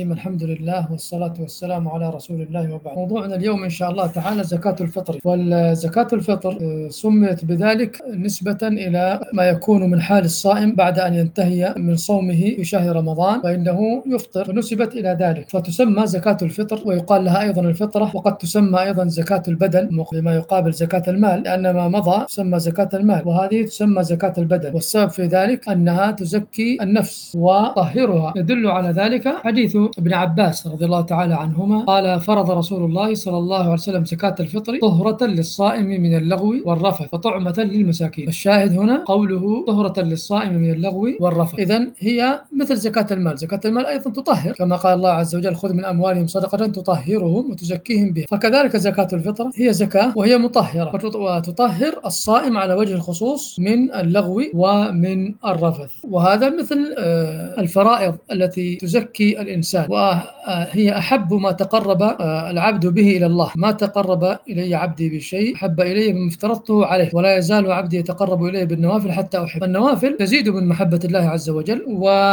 الرحيم. الحمد لله والصلاة والسلام على رسول الله وبعد. موضوعنا اليوم إن شاء الله تعالى زكاة الفطر. والزكاة الفطر سميت بذلك نسبة إلى ما يكون من حال الصائم بعد أن ينتهي من صومه في شهر رمضان فإنه يفطر، فنسبت إلى ذلك فتسمى زكاة الفطر، ويقال لها أيضا الفطرة، وقد تسمى أيضا زكاة البدن بما يقابل زكاة المال، لأن ما مضى تسمى زكاة المال وهذه تسمى زكاة البدن. والسبب في ذلك أنها تزكي النفس وطهرها. يدل على ذلك حديث ابن عباس رضي الله تعالى عنهما قال: فرض رسول الله صلى الله عليه وسلم زكاة الفطر طهرة للصائم من اللغو والرفث وطعمة للمساكين. الشاهد هنا قوله طهرة للصائم من اللغو والرفث. إذن هي مثل زكاة المال. زكاة المال أيضا تطهر، كما قال الله عز وجل: خذ من أموالهم صدقة تطهرهم وتزكيهم بها. فكذلك زكاة الفطر هي زكاة وهي مطهرة، وتطهر الصائم على وجه الخصوص من اللغو ومن الرفث. وهذا مثل الفرائض التي تزكي الإنسان، وهي أحب ما تقرب العبد به إلى الله. ما تقرب إلي عبدي بشيء أحب إلي مما افترضته عليه، ولا يزال عبدي يتقرب إلي بالنوافل حتى أحب. النوافل تزيد من محبة الله عز وجل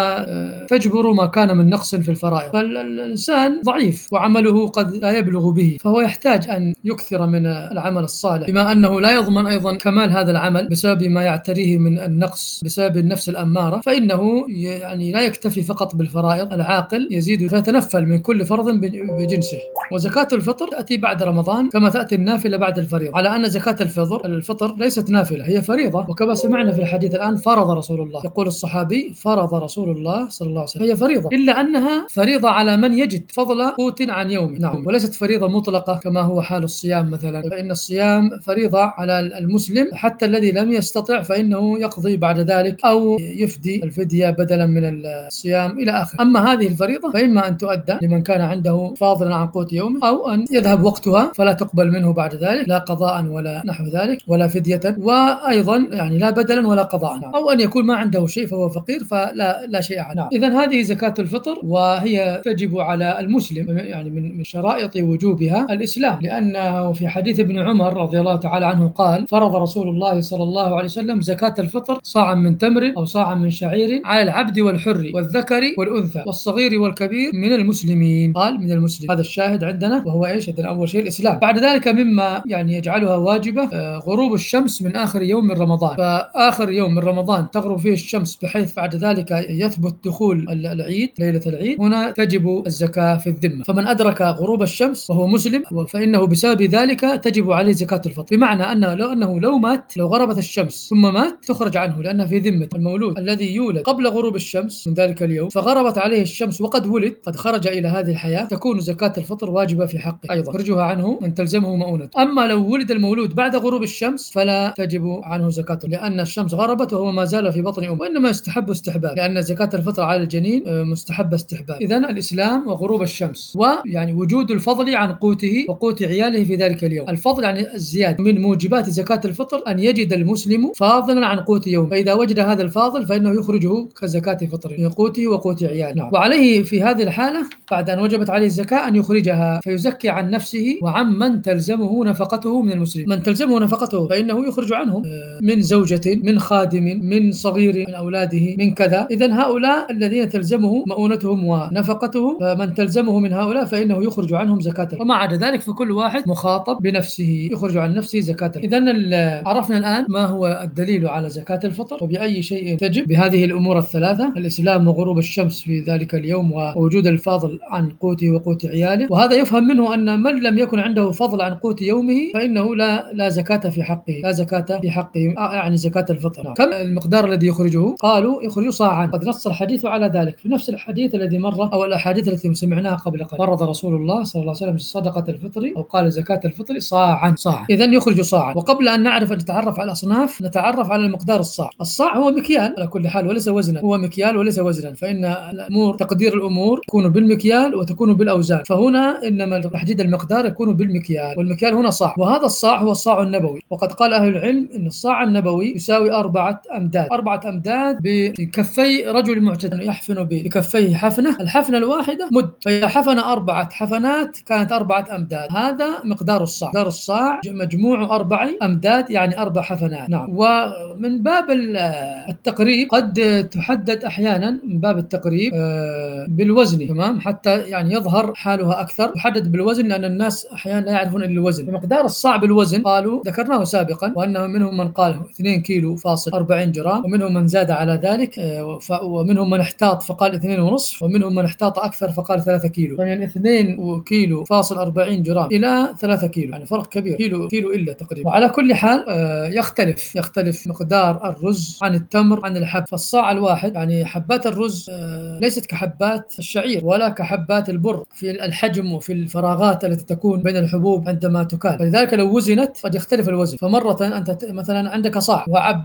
وتجبر ما كان من نقص في الفرائض. فالإنسان ضعيف وعمله قد لا يبلغ به، فهو يحتاج أن يكثر من العمل الصالح، بما أنه لا يضمن أيضا كمال هذا العمل بسبب ما يعتريه من النقص بسبب النفس الأمارة، فإنه يعني لا يكتفي فقط بالفرائض. العاقل يزيد فيتنفل من كل فرض بجنسه. وزكاة الفطر تأتي بعد رمضان كما تأتي النافلة بعد الفريضة، على أن زكاة الفطر ليست نافلة، هي فريضة. وكما سمعنا في الحديث الآن: فرض رسول الله. يقول الصحابي: فرض رسول الله صلى الله عليه وسلم. هي فريضة، إلا أنها فريضة على من يجد فضل قوت عن يومه، نعم، وليست فريضة مطلقة كما هو حال الصيام مثلا، فإن الصيام فريضة على المسلم، حتى الذي لم يستطع فإنه يقضي بعد ذلك أو يفدي الفدية بدلا من الصيام إلى آخر. أما هذه الفريضة فإما أن تؤدى لمن كان عنده فاضلا عن قوت يومه، أو أن يذهب وقتها فلا تقبل منه بعد ذلك، لا قضاء ولا نحو ذلك ولا فدية، وأيضا يعني لا بدلا ولا قضاء، أو أن يكون ما عنده شيء فهو فقير فلا شيء عنه. إذن هذه زكاة الفطر، وهي تجب على المسلم، يعني من شرائط وجوبها الإسلام، لأنه في حديث ابن عمر رضي الله تعالى عنه قال: فرض رسول الله صلى الله عليه وسلم زكاة الفطر صاعا من تمر أو صاعا من شعير على العبد والحر والذكر والأنثى والصغير والكبير من المسلمين. قال من المسلم. هذا الشاهد عندنا، وهو إيش؟ أول شيء الإسلام. بعد ذلك مما يعني يجعلها واجبة غروب الشمس من آخر يوم من رمضان. فآخر يوم من رمضان تغرب فيه الشمس، بحيث بعد ذلك يثبت دخول العيد، ليلة العيد، هنا تجب الزكاة في الذمة. فمن أدرك غروب الشمس وهو مسلم فإنه بسبب ذلك تجب عليه زكاة الفطر، بمعنى أنه لو مات، لو غربت الشمس ثم مات تخرج عنه، لأنه في ذمة. المولود الذي يولد قبل غروب الشمس من ذلك اليوم فغربت عليه الشمس وقد ولد، قد خرج إلى هذه الحياة، تكون زكاة الفطر واجبة في حقه أيضا، يخرجها عنه من تلزمه مؤونته. أما لو ولد المولود بعد غروب الشمس فلا تجب عنه زكاة، لأن الشمس غربت وهو ما زال في بطن أمه، وإنما يستحب استحباب، لأن زكاة الفطر على الجنين مستحب استحباب. إذن الإسلام وغروب الشمس، ويعني وجود الفضل عن قوته وقوت عياله في ذلك اليوم. الفضل يعني الزيادة. من موجبات زكاة الفطر أن يجد المسلم فاضلا عن قوت يوم، فإذا وجد هذا الفاضل فإنه يخرجه كزكاة فطر من قوته وقوت عياله. نعم. وعليه في هذه الحالة بعد أن وجبت عليه الزكاة أن يخرجها، فيزكي عن نفسه وعن من تلزمه نفقته من المسلمين. من تلزمه نفقته فإنه يخرج عنه من زوجة، من خادم، من صغير من أولاده، من كذا. إذن هؤلاء الذين تلزمه مؤونتهم ونفقته، فمن تلزمه من هؤلاء فإنه يخرج عنهم زكاة. وما عدا ذلك فكل واحد مخاطب بنفسه، يخرج عن نفسه زكاة. إذن عرفنا الآن ما هو الدليل على زكاة الفطر وبأي شيء تجب، بهذه الأمور الثلاثة: الإسلام وغروب الشمس في ذلك اليوم ووجود الفاضل عن قوته وقوت عياله. وهذا يفهم منه أن من لم يكن عنده فضل عن قوت يومه فإنه لا زكاة في حقه، لا زكاة في حقه، يعني زكاة الفطر. كم المقدار الذي يخرجه؟ قالوا يخرج صاعا، قد نص الحديث على ذلك في نفس الحديث الذي مر، أو الأحاديث التي سمعناها قبل قليل. فرض رسول الله صلى الله عليه وسلم صدقة الفطر، أو قال زكاة الفطر صاعا. إذن يخرج صاعا. وقبل أن نتعرف على الأصناف نتعرف على المقدار. الصاع هو مكيال على كل حال وليس وزنا، هو مكيال وليس وزنا، فإن الأمور تقدير الأمور تكون بالمكيال وتكون بالأوزان، فهنا إنما تحديد المقدار يكون بالمكيال، والمكيال هنا صاع. وهذا الصاع هو الصاع النبوي، وقد قال أهل العلم إن الصاع النبوي يساوي 4 أمداد. 4 أمداد بكفي رجل معتدل، يحفن بكفيه حفنة، الحفنة الواحدة مد، فإذا حفن 4 حفنات كانت 4 أمداد. هذا مقدار الصاع. مقدار الصاع مجموع 4 أمداد، يعني 4 حفنات. نعم. ومن باب التقريب قد تحدد أحيانا من باب التقريب الوزني، تمام، حتى يعني يظهر حالها أكثر. يحدد بالوزن لأن الناس أحيانا لا يعرفون إلا الوزن. فمقدار الصاع بالوزن قالوا ذكرناه سابقا، وأنه منهم من قال 2 كيلو فاصل 40 جرام، ومنهم من زاد على ذلك، ومنهم من احتاط فقال 2.5، ومنهم من احتاط أكثر فقال 3 كيلو. فمن 2 كيلو فاصل 40 جرام إلى 3 كيلو، يعني فرق كبير، كيلو إلا تقريبا. وعلى كل حال يختلف مقدار الرز عن التمر عن الحب. فالصاع الواحد يعني حبات الرز ليست كحبات الشعير ولا كحبات البر في الحجم وفي الفراغات التي تكون بين الحبوب عندما تكال، فلذلك لو وزنت قد يختلف الوزن. فمرة أنت مثلا عندك صاع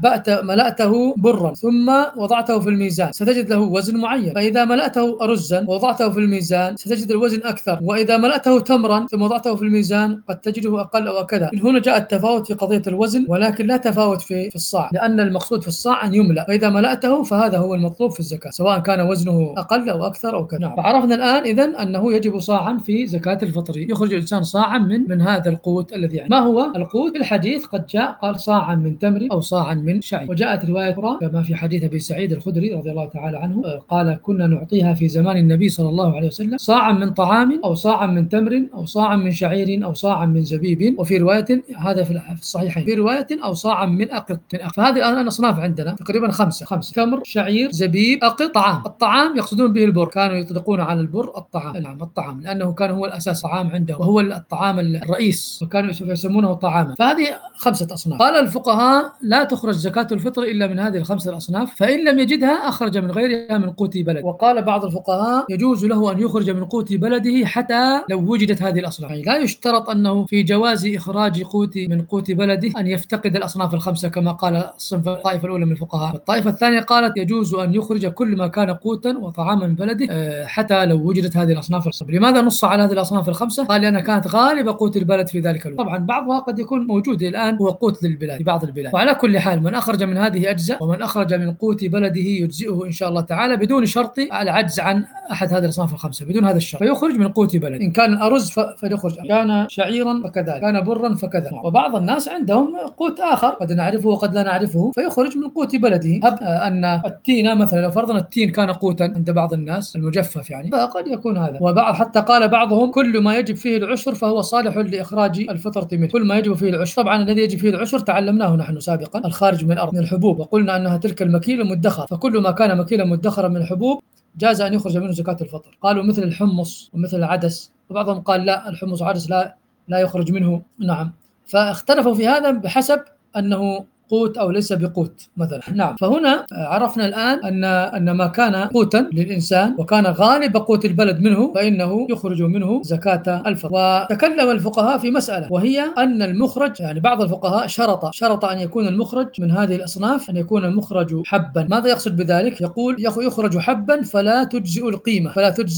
ملأته برا ثم وضعته في الميزان، ستجد له وزن معين. فإذا ملأته رزا ووضعته في الميزان ستجد الوزن أكثر، وإذا ملأته تمرا ثم وضعته في الميزان قد تجده أقل أو كذا. من هنا جاء التفاوت في قضية الوزن، ولكن لا تفاوت في الصاع، لأن المقصود في الصاع أن يملأ، فإذا ملأته فهذا هو المطلوب في الزكاة، سواء كان وزنه أقل أو أكثر أو كذا. نعم. فعرفنا الآن إذن أنه يجب صاعا في زكاة الفطر، يخرج الإنسان صاعا من هذا القوت الذي يعني. ما هو القوت؟ في الحديث قد جاء قال صاعا من تمر أو صاعا من شعير، وجاءت رواية أخرى كما في حديث أبي سعيد الخدري رضي الله تعالى عنه قال كنا نعطيها في زمان النبي صلى الله عليه وسلم صاعا من طعام أو صاعا من تمر أو صاعا من شعير أو صاعا من زبيب، وفي رواية هذا في الصحيحين، في رواية أو صاعا من أقط. فهذه الآن أصناف عندنا تقريبا خمسة: تمر، شعير، زبيب، أقط، طعام. الطعام يقصدون به البر، كانوا يطلقون على البر الطعام. نعم، الطعام، لأنه كان هو الأساس طعام عنده، وهو الطعام الرئيس، وكانوا يسمونه طعاما. فهذه 5 أصناف. قال الفقهاء لا تخرج زكاة الفطر إلا من هذه ال5 الأصناف، فإن لم يجدها أخرج من غيرها من قوت بلد. وقال بعض الفقهاء يجوز له أن يخرج من قوت بلده حتى لو وجدت هذه الأصناف، يعني لا يشترط أنه في جواز إخراج من قوت بلده أن يفتقد الأصناف ال5 كما قال الصنف الطائفة الأولى من الفقهاء. الطائفة الثانية قالت يجوز أن يخرج كل ما كان قوتا وطعاما من بلده حتى لو وجدت هذه الأصناف ال5. لماذا نص على هذه الأصناف ال5؟ قال لأنها كانت غالب قوت البلد في ذلك الوقت. طبعا بعضها قد يكون موجود الآن هو قوت للبلاد في بعض البلاد. وعلى كل حال من أخرج من هذه أجزاء، ومن أخرج من قوت بلده يجزئه إن شاء الله تعالى بدون شرط العجز عن أحد هذه الأصناف ال5، بدون هذا الشرط، فيخرج من قوت بلد. إن كان أرز فيخرج، كان شعيرا فكذلك، كان برا فكذا. وبعض الناس عندهم قوت آخر قد نعرفه وقد لا نعرفه فيخرج من قوت بلده. أن التين مثلا، لو فرضنا التين كان قوتا عند بعض الناس المجفف يعني، فقد يكون هذا. وبعض حتى قال بعضهم كل ما يجب فيه العشر فهو صالح لإخراج الفطرة منه، كل ما يجب فيه العشر. طبعا الذي يجب فيه العشر تعلمناه نحن سابقا، الخارج من الأرض من الحبوب، وقلنا أنها تلك المكيل المدخر، فكل ما كان مكيلا مدخرا من الحبوب جاز أن يخرج منه زكاة الفطر. قالوا مثل الحمص ومثل العدس، وبعضهم قال لا، الحمص والعدس لا يخرج منه. نعم، فاختلفوا في هذا بحسب أنه قوت أو ليس بقوت مثلا. نعم، فهنا عرفنا الآن أن ما كان قوتا للإنسان وكان غالب قوت البلد منه فإنه يخرج منه زكاة الفطر. وتكلم الفقهاء في مسألة، وهي أن المخرج، يعني بعض الفقهاء شرط أن يكون المخرج من هذه الأصناف أن يكون المخرج حبا. ماذا يقصد بذلك؟ يقول يخرج حبا فلا تجزئ القيمة،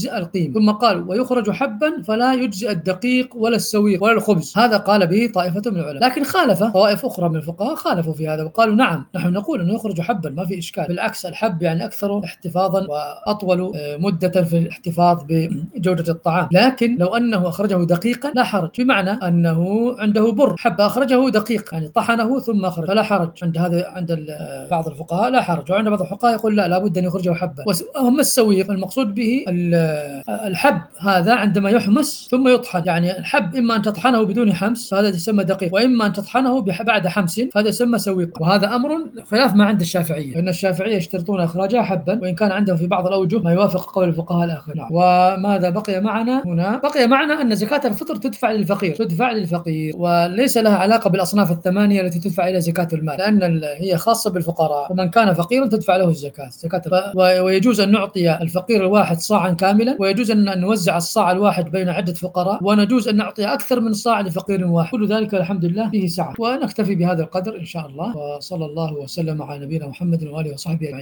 ثم قال ويخرج حبا فلا يجزئ الدقيق ولا السويق ولا الخبز. هذا قال به طائفة من العلماء، لكن خالف طوائف أخرى من الفقهاء، خالفوا في هذا وقالوا نعم، نحن نقول أنه يخرج حبا ما في إشكال، بالعكس الحب يعني أكثر احتفاظا وأطول مدة في الاحتفاظ بجودة الطعام. لكن لو أنه أخرجه دقيقا لا حرج، بمعنى أنه عنده بر حب أخرجه دقيق يعني طحنه ثم أخرج، فلا حرج عند بعض الفقهاء لا حرج. وعند بعض الفقهاء يقول لا، لابد أن يخرجه حبا. وهم السويق المقصود به الحب هذا عندما يحمس ثم يطحن، يعني الحب إما أن تطحنه بدون حمس فهذا يسمى دقيق، وإما أن تطحنه بعد حمس فهذا يسمى سويق. وهذا أمر خلاف ما عند الشافعية، لأن الشافعية يشترطون إخراجها حبا، وإن كان عندهم في بعض الأوجه ما يوافق قول الفقهاء الآخر. نعم. وماذا بقي معنا هنا؟ بقي معنا أن زكاة الفطر تدفع للفقير وليس لها علاقة بالأصناف الثمانية التي تدفع إلى زكاة المال، لأن هي خاصة بالفقراء، ومن كان فقيرا تدفع له الزكاة. ويجوز أن نعطي الفقير الواحد صاعا كاملا، ويجوز أن نوزع الصاع الواحد بين عدة فقراء، ونجوز أن نعطي أكثر من صاع لفقير واحد. كل ذلك الحمد لله فيه سعة. ونكتفي بهذا القدر إن شاء الله، وصلى الله وسلم على نبينا محمد وآله وصحبه أجمعين.